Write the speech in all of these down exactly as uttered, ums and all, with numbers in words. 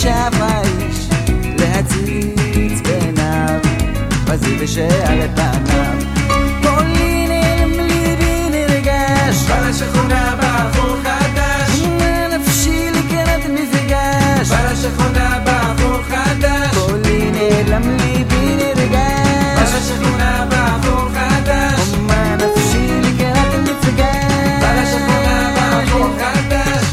שאף האיש להציץ בעיניו בזיו ושעל פניו. קולי נעלם ליבי נרגש בא לשכונה בחור חדש, נפשי לקראת מפגש בא לשכונה בחור חדש, קולי נעלם ליבי נרגש בא לשכונה בחור חדש, ומה נפשי לקראת מפגש בא לשכונה בחור חדש.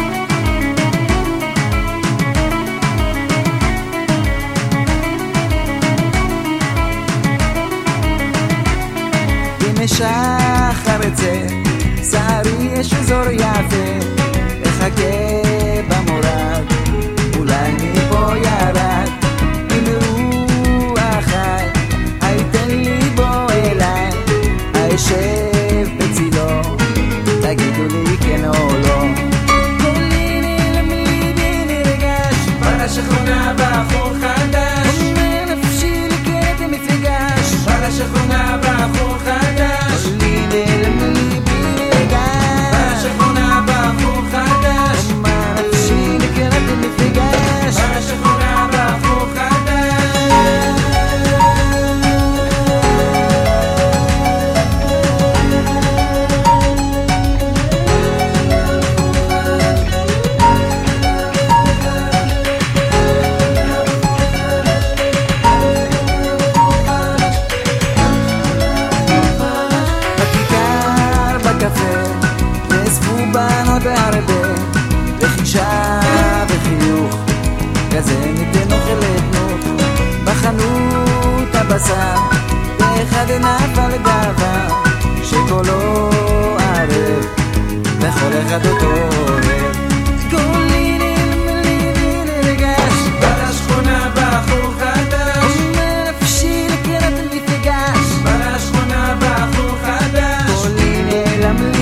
הנה שחר אצא שערי יש אזור יפה אחכה במורד אולי מפה ירד עם רוח חי הייתן לי בו אליי הישב בצילו תגידו לי כן או לא. קולי נעלם ליבי נרגש בא לשכונה בחור חדש, אומר נפשי לקראת מפגש בא לשכונה בחור חדש, קולי נעלם ליבי נרגש בא לשכונה בחור חדש, ומה נפשי לקראת מפגש בא לשכונה בחור חדש. בכיכר בקפה נאספו בנות הרבה לחישה וחיוך כזה ניתן אוכל לתנות בחנות הבשר באחד נפל גאווה שקולו ערב וכל אחד אותו אוהב. קולי נעלם ליבי נרגש בא לשכונה בחור חדש, אומר נפשי לקראת מפגש בא לשכונה בחור חדש, קולי נעלם